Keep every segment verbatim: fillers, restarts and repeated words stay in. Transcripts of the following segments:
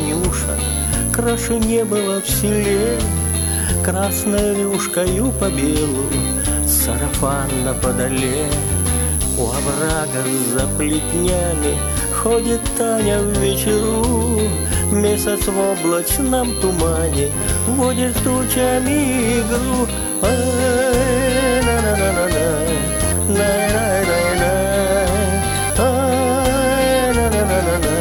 Танюша, краше не было в селе. Красная рюшкою по белу, сарафан на подоле. У оврага за плетнями ходит Таня в вечеру. Месяц в облачном тумане водит тучами игру. Ай, на-на-на-на-на, на-на-на-на, ай, на-на-на-на-на.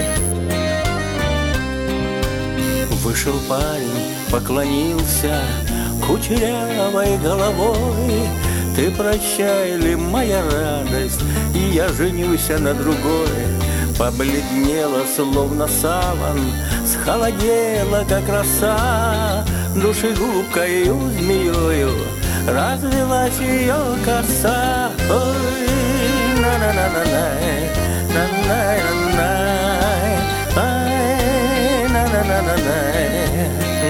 Вышел парень, поклонился кучерявой головой. Ты прощай ли, моя радость, и я женюсь на другой. Побледнела, словно саван, схолодела, как роса. Душегубкою змеёю развелась ее коса. Ой, на-на-на-на-най, на-най-на-най, ай, на-на-на-на-най.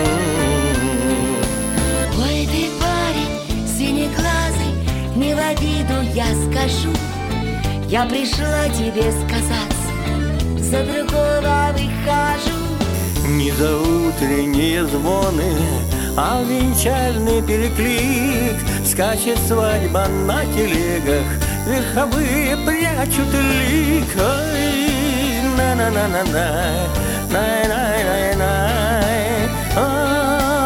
Ой, ты парень синеглазый, не в обиду я скажу. Я пришла тебе сказаться, за другого выхожу. Не за утренние звоны, а венчальный переклик. Скачет свадьба на телегах, верховые прячут лик. Ой, на-на-на-на-най, най-най-най-най, ай.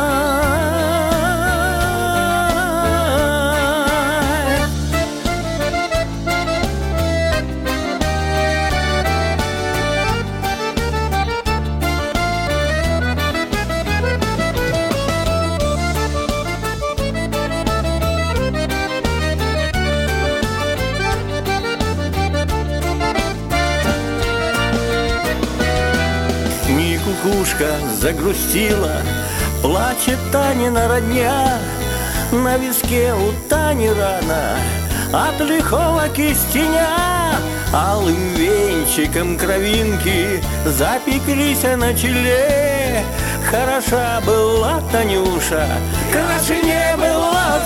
Кукушка загрустила, плачет Танина родня. На виске у Тани рана от лихого кистеня. Алым венчиком кровинки запеклись на челе. Хороша была Танюша, краше не было